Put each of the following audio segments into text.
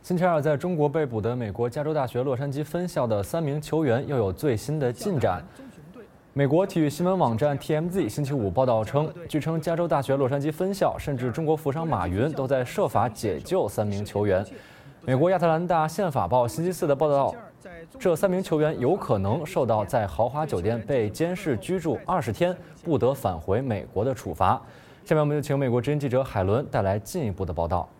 星期二，在中国被捕的美国加州大学洛杉矶分校的3名球员又有最新的进展。美国体育新闻网站 TMZ 星期五报道称，据称加州大学洛杉矶分校甚至中国富商马云都在设法解救3名球员。美国亚特兰大宪法报星期四的报道，这3名球员有可能受到在豪华酒店被监视居住20天，不得返回美国的处罚。下面我们就请美国之音记者海伦带来进一步的报道。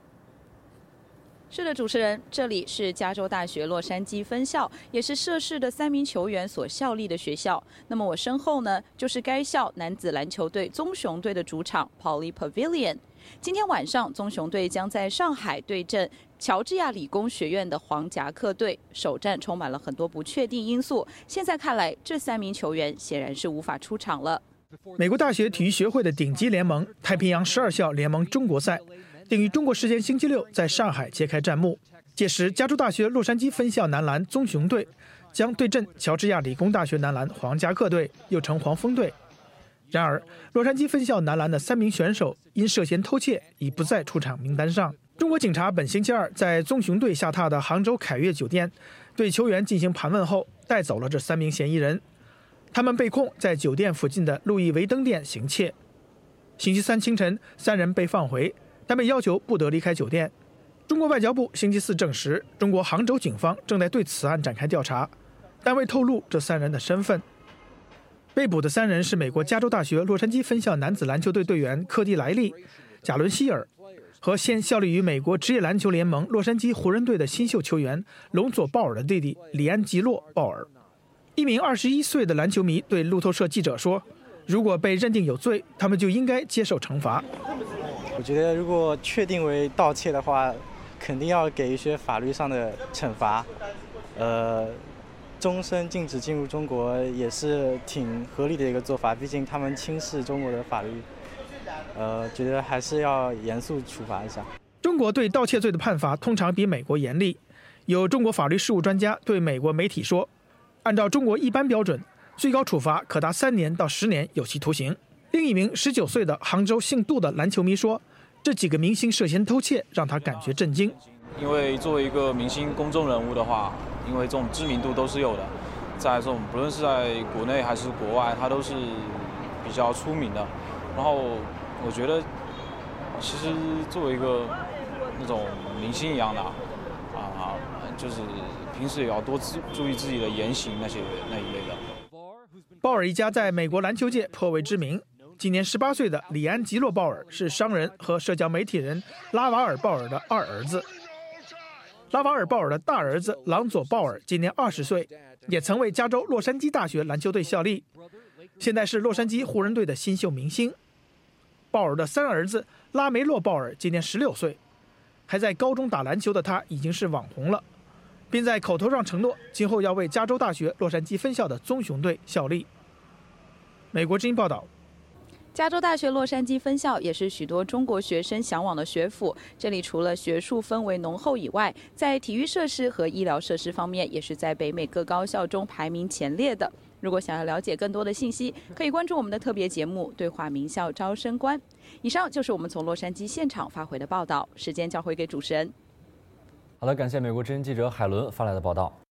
是的，主持人，这里是加州大学洛杉矶分校，也是涉事的3名球员所效力的学校。那么我身后呢，就是该校男子篮球队棕熊队的主场 Pauley Pavilion。今天晚上，棕熊队将在上海对阵乔治亚理工学院的黄夹克队，首战充满了很多不确定因素。现在看来，这3名球员显然是无法出场了。 美国大学体育协会的顶级联盟太平洋12校联盟中国赛定于中国时间星期六在上海揭开战幕。届时，加州大学洛杉矶分校男篮棕熊队将对阵乔治亚理工大学男篮黄夹克队，又称黄蜂队。然而，洛杉矶分校男篮的3名选手因涉嫌偷窃已不在出场名单上。中国警察本星期二在棕熊队下榻的杭州凯悦酒店对球员进行盘问后，带走了这3名嫌疑人。他们被控在酒店附近的路易维登店行窃。星期三清晨，3人被放回，但被要求不得离开酒店。中国外交部星期四证实，中国杭州警方正在对此案展开调查，但未透露这3人的身份。被捕的3人是美国加州大学洛杉矶分校男子篮球队队员科迪·莱利、贾伦·希尔和现效力于美国职业篮球联盟洛杉矶湖人队的新秀球员隆佐·鲍尔的弟弟里安吉洛·鲍尔。一名21岁的篮球迷对路透社记者说：“如果被认定有罪，他们就应该接受惩罚。” 我觉得如果确定为盗窃的话，肯定要给一些法律上的惩罚。终身禁止进入中国也是挺合理的一个做法，毕竟他们轻视中国的法律。觉得还是要严肃处罚一下。 中国对盗窃罪的判罚通常比美国严厉。有中国法律事务专家对美国媒体说，按照中国一般标准，最高处罚可达3年到10年有期徒刑。另一名19岁的杭州姓杜的篮球迷说，这几个明星涉嫌偷窃让他感觉震惊。 因为作为一个明星公众人物的话，因为这种知名度都是有的，在这种不论是在国内还是国外，他都是比较出名的。然后我觉得，其实作为一个那种明星一样的就是平时也要多注意自己的言行那一类的。 鲍尔一家在美国篮球界颇为知名。今年18岁的里安吉洛·鲍尔是商人和社交媒体人拉瓦尔·鲍尔的2儿子。拉瓦尔·鲍尔的大儿子朗佐·鲍尔今年20岁，也曾为加州洛杉矶大学篮球队效力，现在是洛杉矶湖人队的新秀明星。鲍尔的3儿子拉梅洛·鲍尔今年16岁，还在高中打篮球的他已经是网红了，并在口头上承诺今后要为加州大学洛杉矶分校的棕熊队效力。美国之音报道。 加州大学洛杉矶分校也是许多中国学生向往的学府，这里除了学术氛围浓厚以外，在体育设施和医疗设施方面也是在北美各高校中排名前列的。如果想要了解更多的信息，可以关注我们的特别节目《对话名校招生官》。以上就是我们从洛杉矶现场发回的报道，时间交回给主持人。 好的，感谢美国之音记者海伦发来的报道。